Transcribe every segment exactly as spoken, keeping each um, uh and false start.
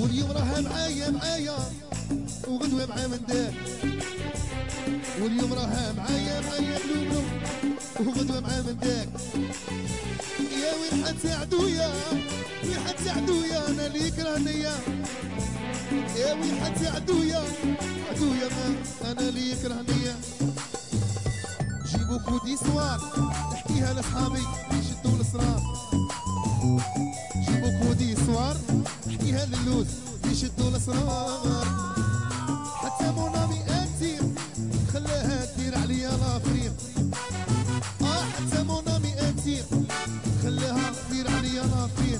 واليوم راها معايا معايا وغدوة معاه من داك، واليوم راها معايا معايا بلو بلو وغدوة معاه من داك. يا وين حد ساعدويا وين حد ساعدويا انا اللي يكرهنيا، يا وين حد ساعدويا عدويا ما انا اللي يكرهنيا. جيبوا كودي سوار نحكيها لاصحابي يشدوا الاسرار، جيبوا كودي سوار نحكيها للوز يشدوا الاسرار. حتى مونامي انتي خلاها تدير عليا لافريم، اه حتى مونامي انتي خلاها تدير عليا لافريم.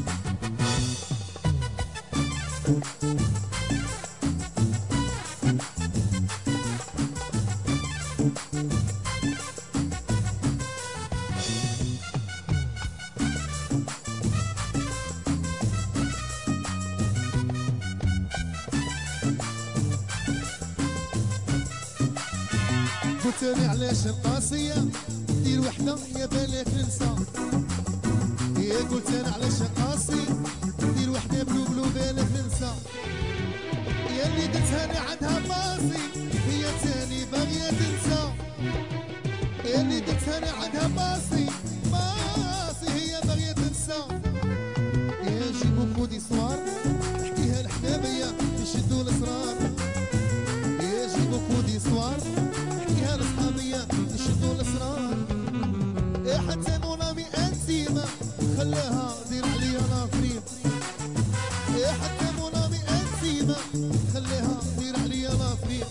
قلتلي علاش القاسية دير وحدة يا بالك ننسى، يا قلت انا علاش قاسي دير وحدة بلو بلو بالك ننسى. يا اللي درتها لي عندها باصي هي تاني باغية تنسى، يا اللي درتها لي عندها باصي باصي هي باغية تنسى. يا جيبو كودي سوار نحكيها لحبابية يشدوا الاسرار، يا جيبو كودي سوار نحكيها لصحابية يشدوا الاسرار. يا حتى مونامي انسيما خلاها دير عليا لافريم، يا حتى مونامي انسيما خلاها دير عليا لافريم.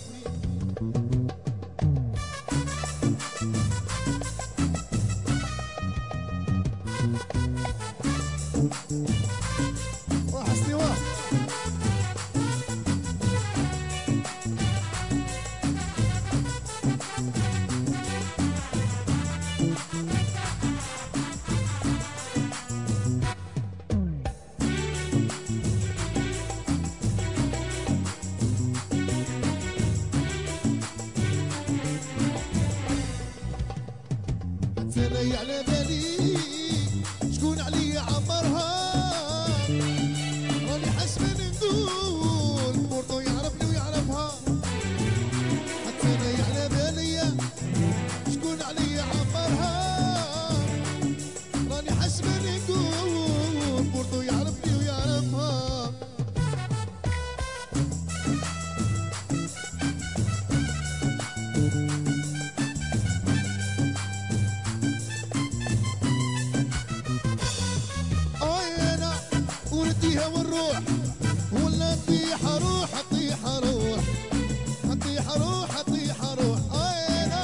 وحشني واه تري على بالي شكون عليا عمرها، راني حسبان نقول بورتو يعرفني ويعرفها. حتى ري على بالي شكون عليا عمرها، راني حسبان نقول بورتو يعرفني ويعرفها. ونديها ونروح ولا نطيح اروح اطيح اروح اطيح اروح اطيح اروح. انا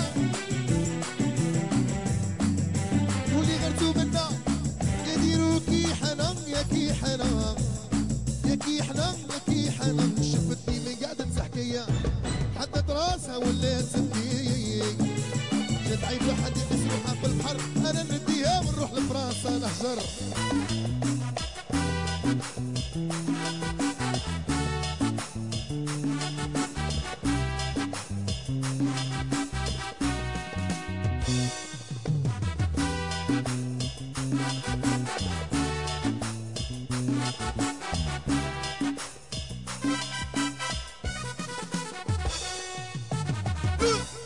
واللي غرتو منا يديروا كي حنان يا كي حنان يا كي حنان يا كي حنان. شفتني من قعدة حكاية حدت راسها ولات تبكي، جات عيب واحد يقيس روحها في البحر انا نديها ونروح لفرنسا نهجر. Good.